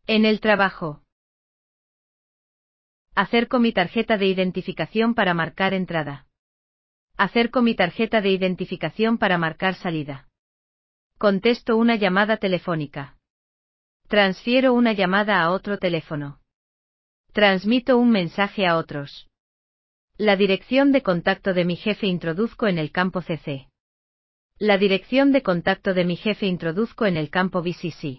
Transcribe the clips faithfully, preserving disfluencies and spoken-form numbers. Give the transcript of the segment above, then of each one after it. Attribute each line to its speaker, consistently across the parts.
Speaker 1: En el trabajo. Acerco mi tarjeta de identificación para marcar entrada. Acerco mi tarjeta de identificación para marcar salida. Contesto una llamada telefónica. Transfiero una llamada a otro teléfono. Transmito un mensaje a otros. La dirección de contacto de mi jefe introduzco en el campo C C. La dirección de contacto de mi jefe introduzco en el campo B C C.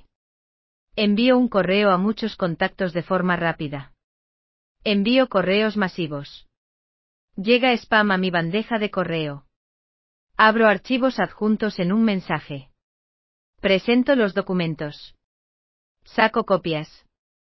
Speaker 1: Envío un correo a muchos contactos de forma rápida. Envío correos masivos. Llega spam a mi bandeja de correo. Abro archivos adjuntos en un mensaje. Presento los documentos. Saco copias.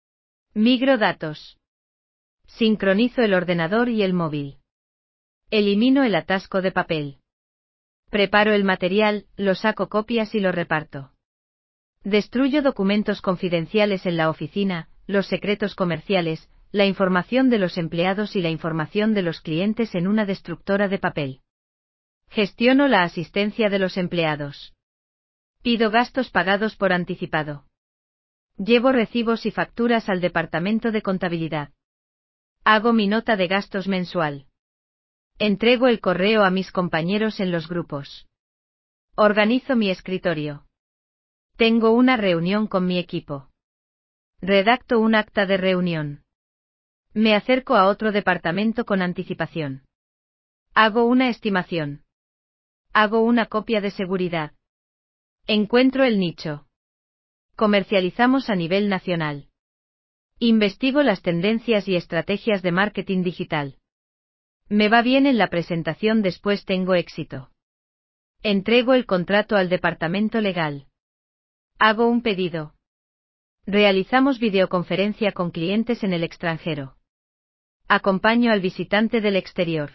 Speaker 1: Migro datos. Sincronizo el ordenador y el móvil. Elimino el atasco de papel. Preparo el material, lo saco copias y lo reparto. Destruyo documentos confidenciales en la oficina, los secretos comerciales, la información de los empleados y la información de los clientes en una destructora de papel. Gestiono la asistencia de los empleados. Pido gastos pagados por anticipado. Llevo recibos y facturas al departamento de contabilidad. Hago mi nota de gastos mensual. Entrego el correo a mis compañeros en los grupos. Organizo mi escritorio. Tengo una reunión con mi equipo. Redacto un acta de reunión. Me acerco a otro departamento con anticipación. Hago una estimación. Hago una copia de seguridad. Encuentro el nicho. Comercializamos a nivel nacional. Investigo las tendencias y estrategias de marketing digital. Me va bien en la presentación, después tengo éxito. Entrego el contrato al departamento legal. Hago un pedido. Realizamos videoconferencia con clientes en el extranjero. Acompaño al visitante del exterior.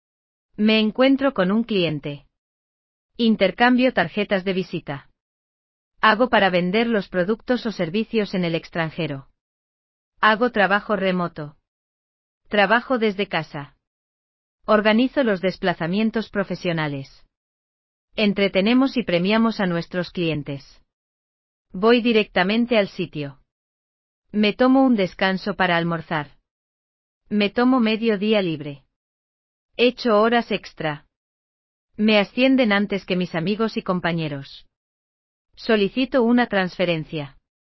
Speaker 1: Me encuentro con un cliente. Intercambio tarjetas de visita. Hago para vender los productos o servicios en el extranjero. Hago trabajo remoto. Trabajo desde casa. Organizo los desplazamientos profesionales. Entretenemos y premiamos a nuestros clientes. Voy directamente al sitio. Me tomo un descanso para almorzar. Me tomo medio día libre. Echo horas extra. Me ascienden antes que mis amigos y compañeros. Solicito una transferencia.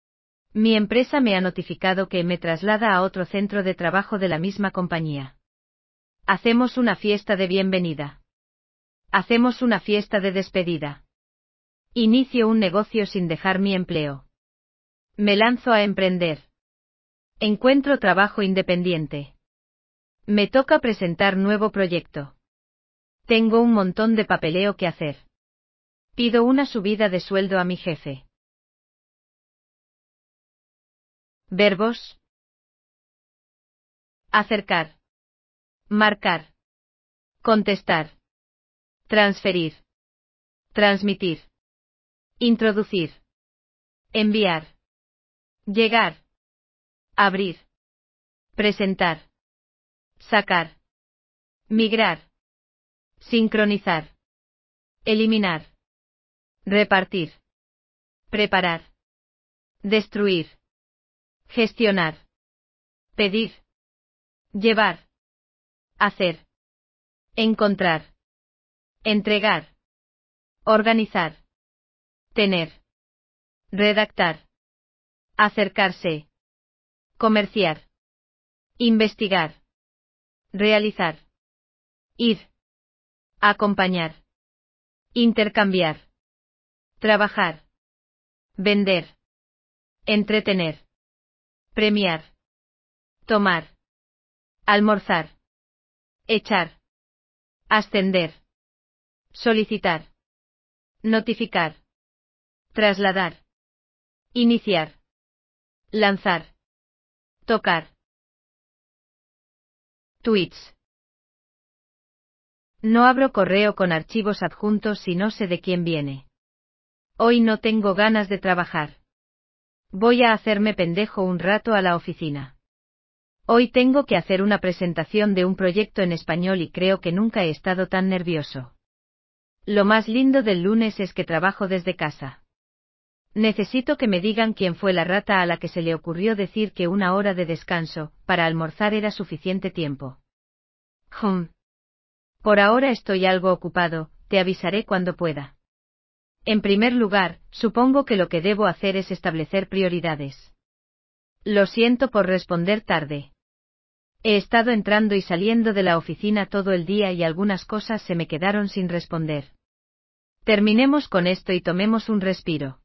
Speaker 1: Mi empresa me ha notificado que me traslada a otro centro de trabajo de la misma compañía. Hacemos una fiesta de bienvenida. Hacemos una fiesta de despedida. Inicio un negocio sin dejar mi empleo. Me lanzo a emprender. Encuentro trabajo independiente. Me toca presentar nuevo proyecto. Tengo un montón de papeleo que hacer. Pido una subida de sueldo a mi jefe. Verbos. Acercar. Marcar. Contestar. Transferir. Transmitir. Introducir. Enviar. Llegar. Abrir. Presentar. Sacar. Migrar. Sincronizar. Eliminar. Repartir. Preparar. Destruir. Gestionar. Pedir. Llevar. Hacer. Encontrar. Entregar. Organizar. Tener. Redactar. Acercarse. Comerciar. Investigar. Realizar. Ir. Acompañar. Intercambiar. Trabajar. Vender. Entretener. Premiar. Tomar. Almorzar. Echar. Ascender. Solicitar. Notificar. Trasladar. Iniciar. Lanzar. Tocar. Tweets. No abro correo con archivos adjuntos si no sé de quién viene. Hoy no tengo ganas de trabajar. Voy a hacerme pendejo un rato a la oficina. Hoy tengo que hacer una presentación de un proyecto en español y creo que nunca he estado tan nervioso. Lo más lindo del lunes es que trabajo desde casa. Necesito que me digan quién fue la rata a la que se le ocurrió decir que una hora de descanso, para almorzar era suficiente tiempo. Hum. Por ahora estoy algo ocupado, te avisaré cuando pueda. En primer lugar, supongo que lo que debo hacer es establecer prioridades. Lo siento por responder tarde. He estado entrando y saliendo de la oficina todo el día y algunas cosas se me quedaron sin responder. Terminemos con esto y tomemos un respiro.